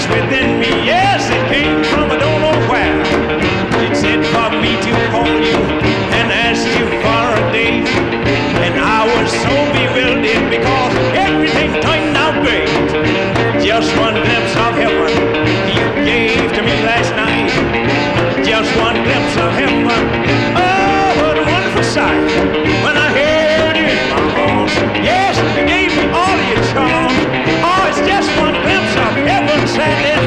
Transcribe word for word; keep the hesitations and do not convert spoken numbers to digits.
peace within me. Yes, it came from I don't know where. It said for me to call you and ask you for a date. And I was so bewildered because everything turned out great. Just one glimpse of heaven you gave to me last night. Just one glimpse of heaven. Oh, what a wonderful sight. When I heard you in my arms. Yes, you gave me all your charms. Oh, it's just one glimpse of heaven, sadly.